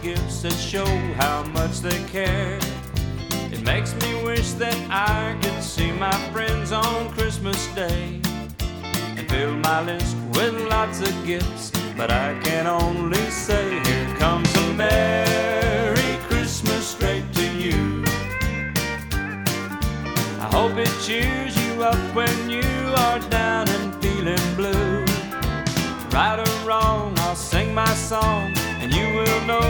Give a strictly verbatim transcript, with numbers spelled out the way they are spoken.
gifts that show how much they care. It makes me wish that I could see my friends on Christmas Day and fill my list with lots of gifts, but I can only say, here comes a Merry Christmas straight to you. I hope it cheers you up when you are down and feeling blue. Right or wrong, I'll sing my song